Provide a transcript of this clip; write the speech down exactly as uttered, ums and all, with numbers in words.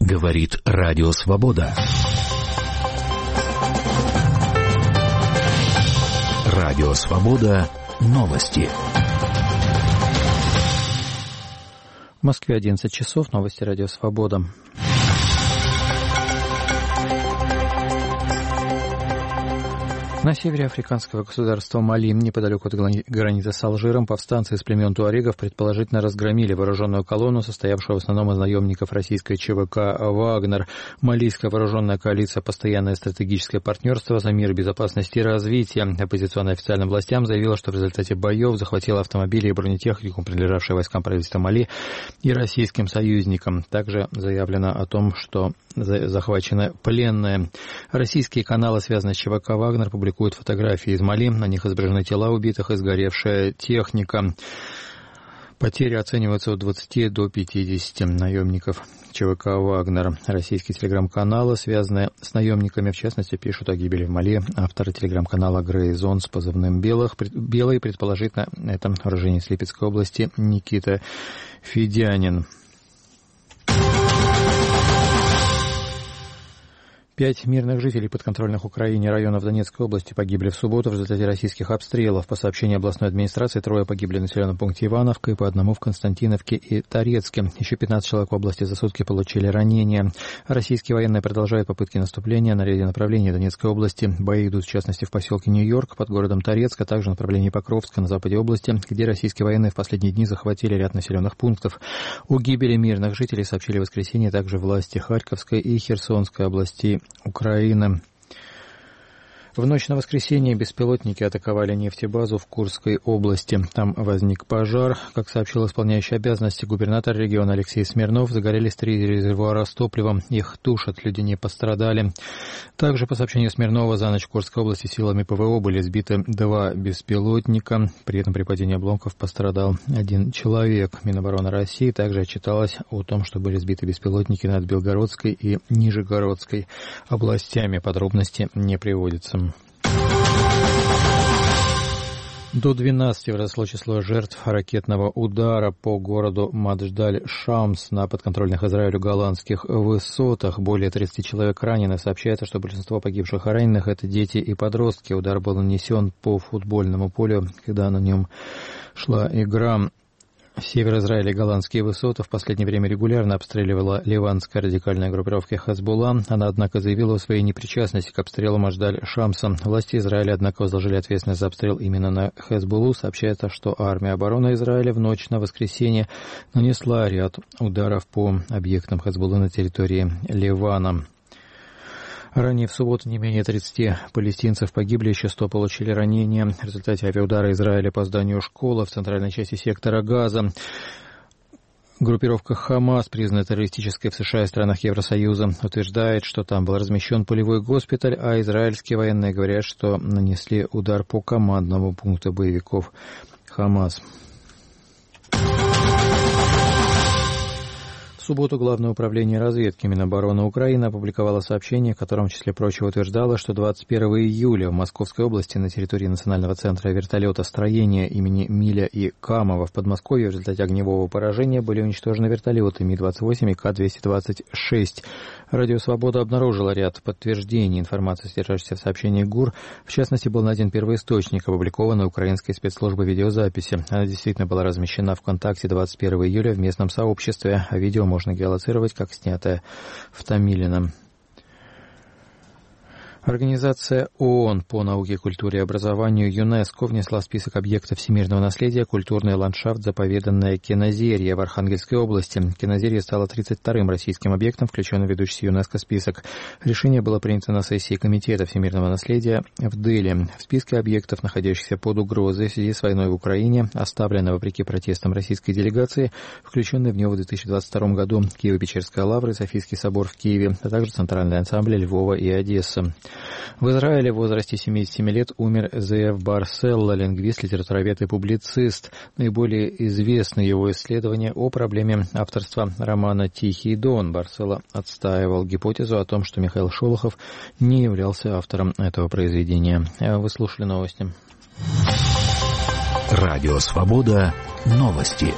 Говорит Радио Свобода. Радио Свобода. Новости. В Москве одиннадцать часов. Новости Радио Свобода. На севере африканского государства Мали, неподалеку от границы с Алжиром, повстанцы из племен туарегов предположительно разгромили вооруженную колонну, состоявшую в основном из наемников российской ЧВК «Вагнер». Малийская вооруженная коалиция «Постоянное стратегическое партнерство за мир, безопасность и развитие». Оппозиционная официальным властям заявила, что в результате боев захватила автомобили и бронетехнику, принадлежавшие войскам правительства Мали и российским союзникам. Также заявлено о том, что захвачены пленные. Российские каналы, связанные с ЧВК «Вагнер», публикуют фотографии из Мали. На них изображены тела убитых и сгоревшая техника. Потери оцениваются от двадцати до пятидесяти наемников ЧВК «Вагнер». Российские телеграм-каналы, связанные с наемниками, в частности, пишут о гибели в Мали. Авторы телеграм-канала «Грей Зон» с позывным «Белых», «Белый», предположительно, это уроженец Липецкой области Никита Федянин. Пять мирных жителей подконтрольных Украине районов Донецкой области погибли в субботу в результате российских обстрелов. По сообщению областной администрации, трое погибли в населенном пункте Ивановка и по одному в Константиновке и Торецке. Еще пятнадцать человек в области за сутки получили ранения. Российские военные продолжают попытки наступления на ряде направлений Донецкой области. Бои идут, в частности, в поселке Нью-Йорк под городом Торецк, а также в направлении Покровска на западе области, где российские военные в последние дни захватили ряд населенных пунктов. О гибели мирных жителей сообщили в воскресенье также власти Харьковской и Херсонской областей Украины. В ночь на воскресенье беспилотники атаковали нефтебазу в Курской области. Там возник пожар. Как сообщил исполняющий обязанности губернатор региона Алексей Смирнов, загорелись три резервуара с топливом. Их тушат, люди не пострадали. Также, по сообщению Смирнова, за ночь в Курской области силами ПВО были сбиты два беспилотника. При этом при падении обломков пострадал один человек. Минобороны России также отчиталась о том, что были сбиты беспилотники над Белгородской и Нижегородской областями. Подробности не приводятся. До двенадцати возросло число жертв ракетного удара по городу Мадждаль-Шамс на подконтрольных Израилю голландских высотах. Более тридцати человек ранены. Сообщается, что большинство погибших и раненых – это дети и подростки. Удар был нанесен по футбольному полю, когда на нем шла игра. Север Израиля и голландские высоты в последнее время регулярно обстреливала ливанская радикальная группировка Хезболла. Она, однако, заявила о своей непричастности к обстрелу Мадждаль-Шамса. Власти Израиля, однако, возложили ответственность за обстрел именно на Хезболлу. Сообщается, что армия обороны Израиля в ночь на воскресенье нанесла ряд ударов по объектам Хезболлы на территории Ливана. Ранее в субботу не менее тридцати палестинцев погибли, еще сто получили ранения в результате авиаудара Израиля по зданию школы в центральной части сектора Газа. Группировка «Хамас», признанная террористической в США и странах Евросоюза, утверждает, что там был размещен полевой госпиталь, а израильские военные говорят, что нанесли удар по командному пункту боевиков «Хамас». В субботу Главное управление разведки Минобороны Украины опубликовало сообщение, в котором, в числе прочего, утверждало, что двадцать первого июля в Московской области на территории Национального центра вертолетостроения имени Миля и Камова в Подмосковье в результате огневого поражения были уничтожены вертолеты Ми двадцать восемь и Ка двести двадцать шесть. Радио «Свобода» обнаружило ряд подтверждений информации, содержащейся в сообщении ГУР. В частности, был найден первоисточник, опубликованный украинской спецслужбой видеозаписи. Она действительно была размещена ВКонтакте двадцать первого июля в местном сообществе, а видео можно геолоцировать как снятое в Томилино. Организация ООН по науке, культуре и образованию ЮНЕСКО внесла в список объектов всемирного наследия культурный ландшафт заповеданное Кинозерье в Архангельской области. Кинозерье стало тридцать вторым российским объектом, включенным в ведущий ЮНЕСКО список. Решение было принято на сессии Комитета всемирного наследия в Дели. В списке объектов, находящихся под угрозой в связи с войной в Украине, оставлено вопреки протестам российской делегации, включенной в него в две тысячи двадцать втором году Киево-Печерская лавра и Софийский собор в Киеве, а также центральные ансамбли Львова и Одесса. В Израиле в возрасте семидесяти семи лет умер Зеев Барселла, лингвист, литературовед и публицист. Наиболее известны его исследования о проблеме авторства романа «Тихий Дон». Барселла отстаивал гипотезу о том, что Михаил Шолохов не являлся автором этого произведения. Вы слушали новости. Радио «Свобода». Новости.